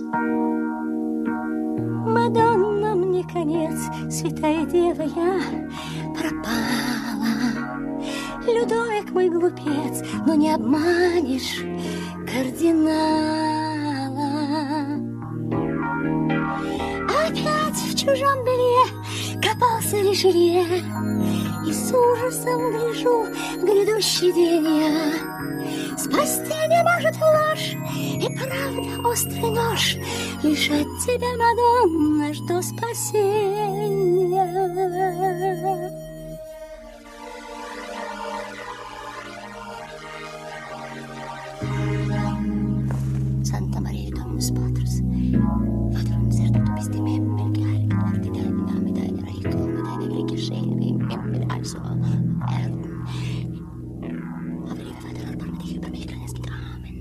Мадонна, мне конец, святая дева, я пропала. Людовик мой глупец, но не обманешь кардинала. Опять в чужом белье копался Ришелье, и с ужасом гляжу в грядущий день я. Спасти не может ложь, и правда острый нож. Лишь от тебя, Мадонна, жду спасения. Santa Maria Dominus Patris, Vater unser, du bist im Himmel, geheiligt werde dein Name, dein Reich komme, deine Wille geschehen, wie im Himmel, also auf Erden. Aber lieber Vater, erbarme dich über mich, kleines Kind. Amen.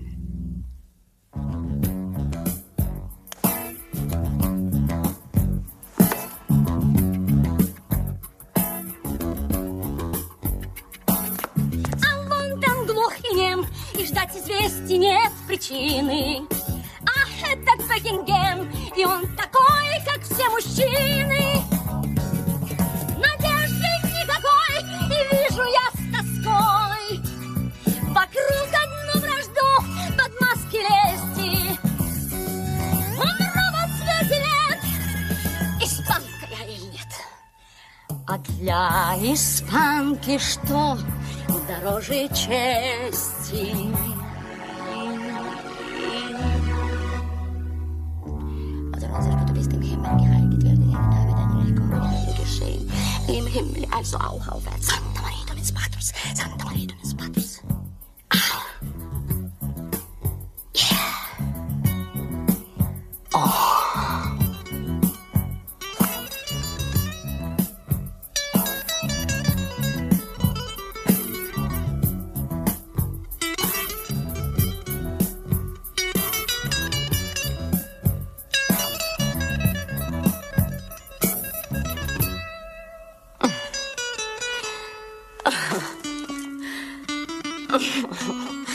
А вон там глух и нем, и ждать известий нет причины. Ах, этот Бекингем, и он такой, как все мужчины. Надежды никакой, и вижу я с тоской вокруг одну вражду под маски лести. Он робот в свете лет, испанка я или нет? А для испанки что дороже чести? Im Himmel, also auch auf Erden. Santa Maria Dominus Patris, Santa Maria Dominus Patris. Ah. Yeah. Oh. Oh.